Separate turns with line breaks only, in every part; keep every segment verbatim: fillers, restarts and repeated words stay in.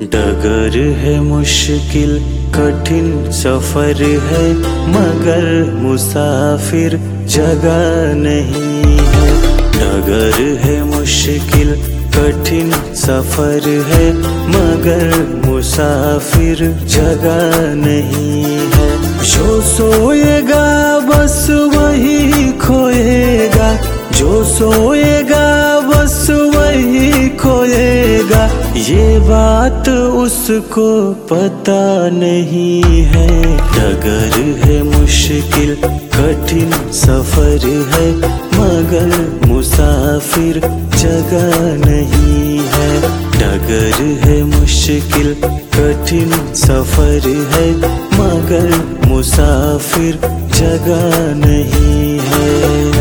डगर है मुश्किल कठिन सफर है, मगर मुसाफिर जगह नहीं है। डगर है मुश्किल कठिन सफर है, मगर मुसाफिर जगह नहीं है। जो सोएगा बस वही खोएगा, जो सोएगा बस वही खोएगा, ये बात उसको पता नहीं है। डगर है मुश्किल कठिन सफर है, मगर मुसाफिर जगह नहीं है। डगर है मुश्किल कठिन सफर है, मगर मुसाफिर जगह नहीं है।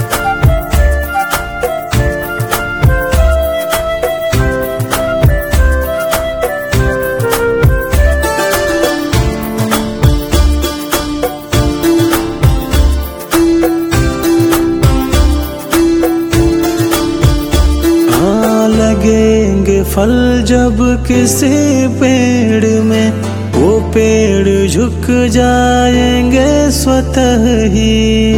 लगेंगे फल जब किसी पेड़ में, वो पेड़ झुक जाएंगे स्वतः ही।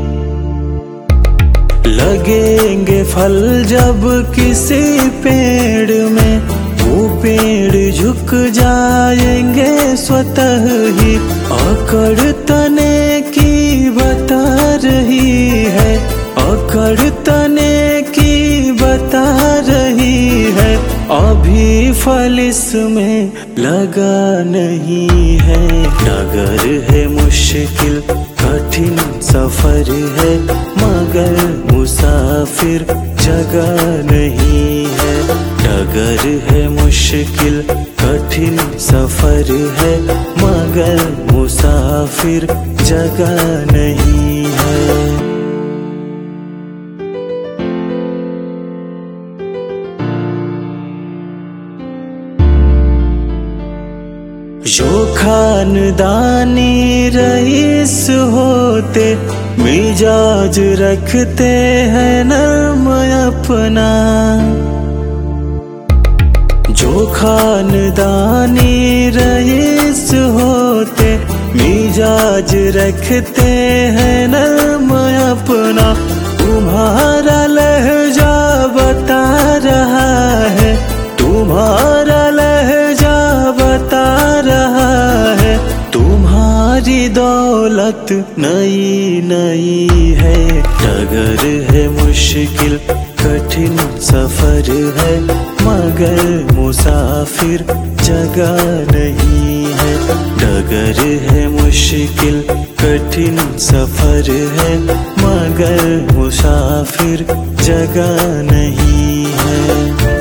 लगेंगे फल जब किसी पेड़ में, वो पेड़ झुक जाएंगे स्वतः ही। अकड़ तने की बता रही है, अकड़ तने की बता रही है, अभी फल इसमें लगा नहीं है। डगर है मुश्किल कठिन सफर है, मगर मुसाफिर जगह नहीं है। डगर है मुश्किल कठिन सफर है, मगर मुसाफिर जगह नहीं है। जो खानदानी रईस होते, मिजाज रखते हैं नर्म अपना। जो खानदानी रईस होते, मिजाज रखते हैं नर्म अपना। तुम्हारा लहजा बता रहा है, तुम्हारा लहजा बता रहा है, तुम्हारी दौलत नई नई है। डगर है मुश्किल कठिन सफर है, मगर मुसाफिर जगह नहीं है। डगर है मुश्किल कठिन सफर है, मगर मुसाफिर जगह नहीं है।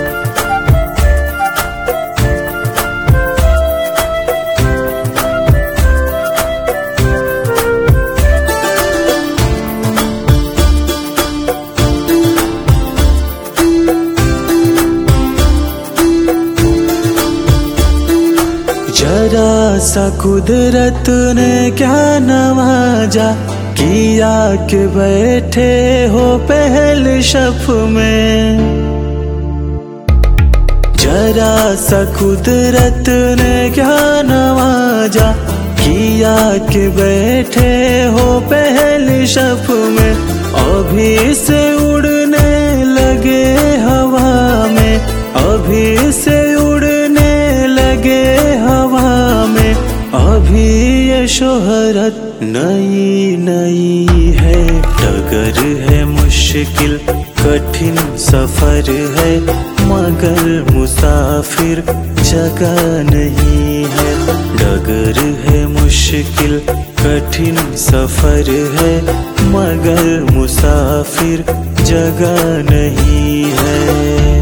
जरा सा कुदरत ने क्या नवाजा, किया के बैठे हो पहले शफ में। जरा सा कुदरत ने क्या नवाजा, किया के बैठे हो पहले शफ में। अभी से उड़ने लगे हवा में, अभी से उड़ने लगे हवा में, अभी ये शोहरत नई नई है। डगर है मुश्किल कठिन सफर है, मगर मुसाफिर जगह नहीं है। डगर है मुश्किल कठिन सफर है, मगर मुसाफिर जगह नहीं है।